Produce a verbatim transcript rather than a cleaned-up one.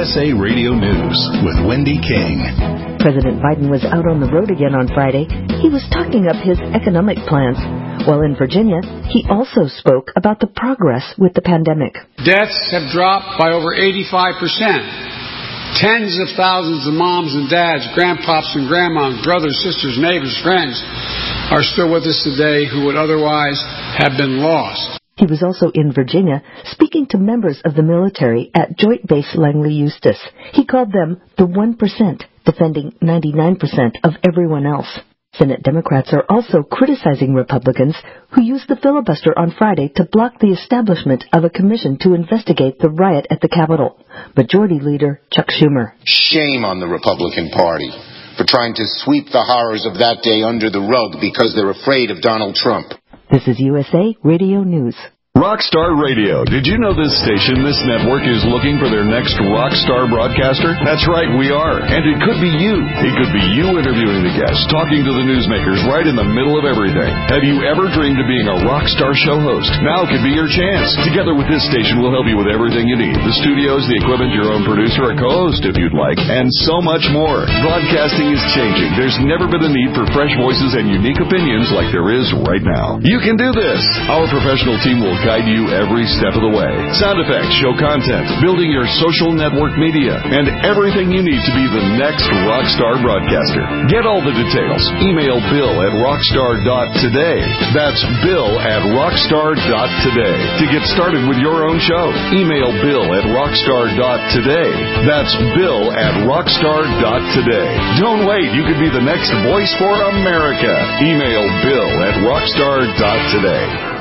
S A Radio News with Wendy King. President Biden was out on the road again on Friday. He was talking up his economic plans. While in Virginia, he also spoke about the progress with the pandemic. Deaths have dropped by over eighty-five percent. Tens of thousands of moms and dads, grandpops and grandmas, brothers, sisters, neighbors, friends are still with us today who would otherwise have been lost. He was also in Virginia, speaking to members of the military at Joint Base Langley Eustis. He called them the one percent, defending ninety-nine percent of everyone else. Senate Democrats are also criticizing Republicans who used the filibuster on Friday to block the establishment of a commission to investigate the riot at the Capitol. Majority Leader Chuck Schumer. Shame on the Republican Party for trying to sweep the horrors of that day under the rug because they're afraid of Donald Trump. This is U S A Radio News. Rockstar Radio. Did you know this station, this network, is looking for their next rockstar broadcaster? That's right, we are. And it could be you. It could be you interviewing the guests, talking to the newsmakers right in the middle of everything. Have you ever dreamed of being a rockstar show host? Now could be your chance. Together with this station, we'll help you with everything you need. The studios, the equipment, your own producer, a co-host if you'd like, and so much more. Broadcasting is changing. There's never been a need for fresh voices and unique opinions like there is right now. You can do this. Our professional team will guide you every step of the way. Sound effects, show content, building your social network media, and everything you need to be the next rockstar broadcaster. Get all the details. Email Bill at rockstar dot today. That's Bill at rockstar dot today. To get started with your own show, email Bill at rockstar dot today. That's Bill at rockstar dot today. Don't wait. You could be the next voice for America. Email Bill at rockstar dot today.